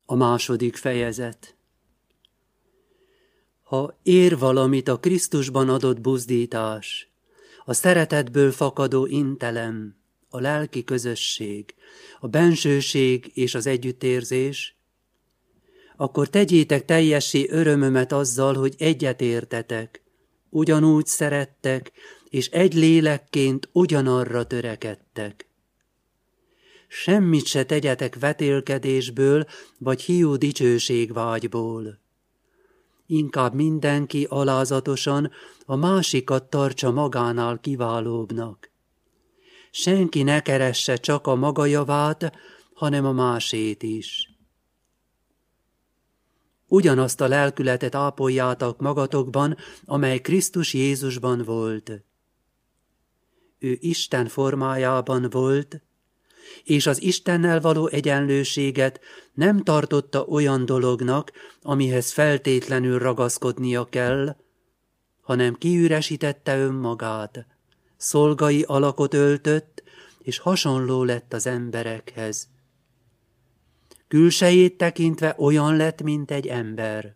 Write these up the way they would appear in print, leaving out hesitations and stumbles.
A második fejezet. Ha ér valamit a Krisztusban adott buzdítás, a szeretetből fakadó intelem, a lelki közösség, a bensőség és az együttérzés, akkor tegyétek teljessé örömömet azzal, hogy egyetértetek, ugyanúgy szerettek, és egy lélekként ugyanarra törekedtek. Semmit se tegyetek vetélkedésből, vagy hiú dicsőségvágyból. Inkább mindenki alázatosan a másikat tartsa magánál kiválóbbnak. Senki ne keresse csak a maga javát, hanem a másét is. Ugyanazt a lelkületet ápoljátok magatokban, amely Krisztus Jézusban volt. Ő Isten formájában volt, és az Istennel való egyenlőséget nem tartotta olyan dolognak, amihez feltétlenül ragaszkodnia kell, hanem kiüresítette önmagát, szolgai alakot öltött, és hasonló lett az emberekhez. Külsejét tekintve olyan lett, mint egy ember.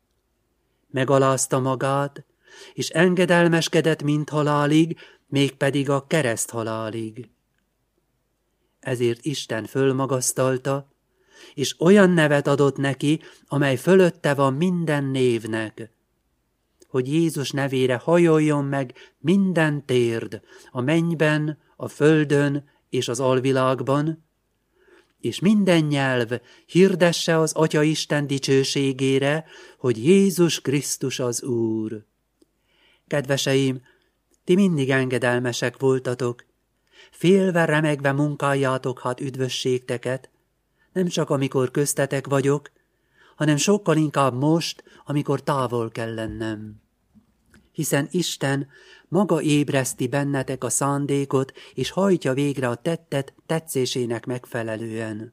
Megalázta magát, és engedelmeskedett mind halálig, mégpedig a kereszthalálig. Ezért Isten fölmagasztalta, és olyan nevet adott neki, amely fölötte van minden névnek, hogy Jézus nevére hajoljon meg minden térd, a mennyben, a földön és az alvilágban, és minden nyelv hirdesse az Atya Isten dicsőségére, hogy Jézus Krisztus az Úr. Kedveseim, ti mindig engedelmesek voltatok, félve, remegve munkáljátok hát üdvösségteket, nem csak amikor köztetek vagyok, hanem sokkal inkább most, amikor távol kell lennem. Hiszen Isten maga ébreszti bennetek a szándékot, és hajtja végre a tettet tetszésének megfelelően.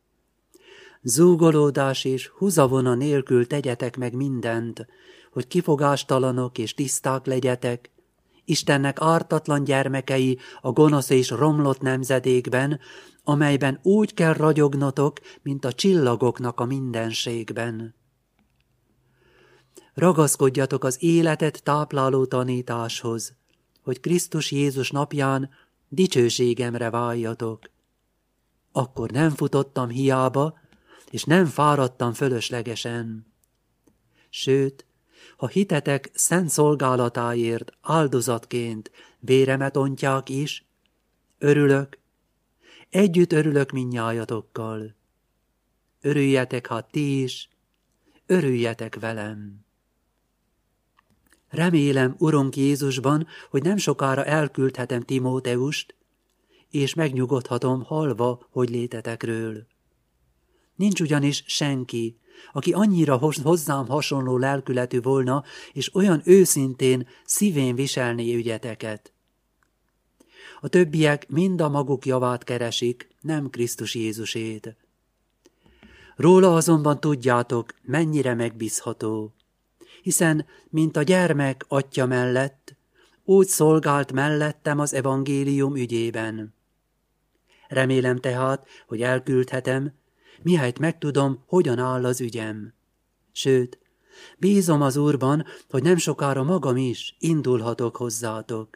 Zúgolódás és húzavona nélkül tegyetek meg mindent, hogy kifogástalanok és tiszták legyetek, Istennek ártatlan gyermekei a gonosz és romlott nemzedékben, amelyben úgy kell ragyognotok, mint a csillagoknak a mindenségben. Ragaszkodjatok az életet tápláló tanításhoz, hogy Krisztus Jézus napján dicsőségemre váljatok. Akkor nem futottam hiába, és nem fáradtam fölöslegesen. Sőt, ha hitetek szent szolgálatáért áldozatként véremet ontják is, örülök, együtt örülök mindnyájatokkal. Örüljetek hát ti is, örüljetek velem. Remélem, Urunk Jézusban, hogy nem sokára elküldhetem Timóteust, és megnyugodhatom hallva, hogy létetekről. Nincs ugyanis senki, aki annyira hozzám hasonló lelkületű volna, és olyan őszintén szívén viselné ügyeteket. A többiek mind a maguk javát keresik, nem Krisztus Jézusét. Róla azonban tudjátok, mennyire megbízható, hiszen, mint a gyermek atya mellett, úgy szolgált mellettem az evangélium ügyében. Remélem tehát, hogy elküldhetem, mihelyt megtudom, hogyan áll az ügyem. Sőt, bízom az Úrban, hogy nem sokára magam is indulhatok hozzátok.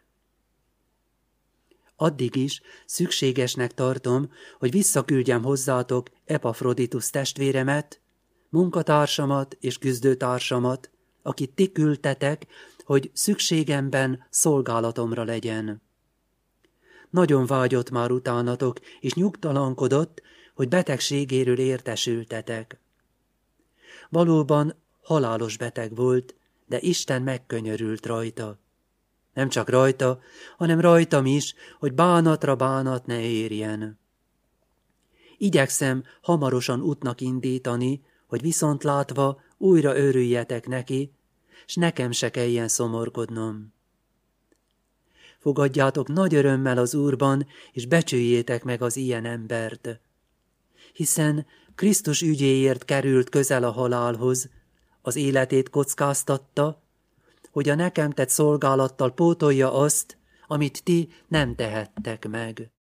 Addig is szükségesnek tartom, hogy visszaküldjem hozzátok Epafroditus testvéremet, munkatársamat és küzdőtársamat, akit ti küldtetek, hogy szükségemben szolgálatomra legyen. Nagyon vágyott már utánatok, és nyugtalankodott, hogy betegségéről értesültetek. Valóban halálos beteg volt, de Isten megkönyörült rajta. Nem csak rajta, hanem rajtam is, hogy bánatra bánat ne érjen. Igyekszem hamarosan útnak indítani, hogy viszont látva újra örüljetek neki, s nekem se kelljen szomorkodnom. Fogadjátok nagy örömmel az Úrban, és becsüljétek meg az ilyen embert. Hiszen Krisztus ügyéért került közel a halálhoz, az életét kockáztatta, hogy a nekem tett szolgálattal pótolja azt, amit ti nem tehettek meg.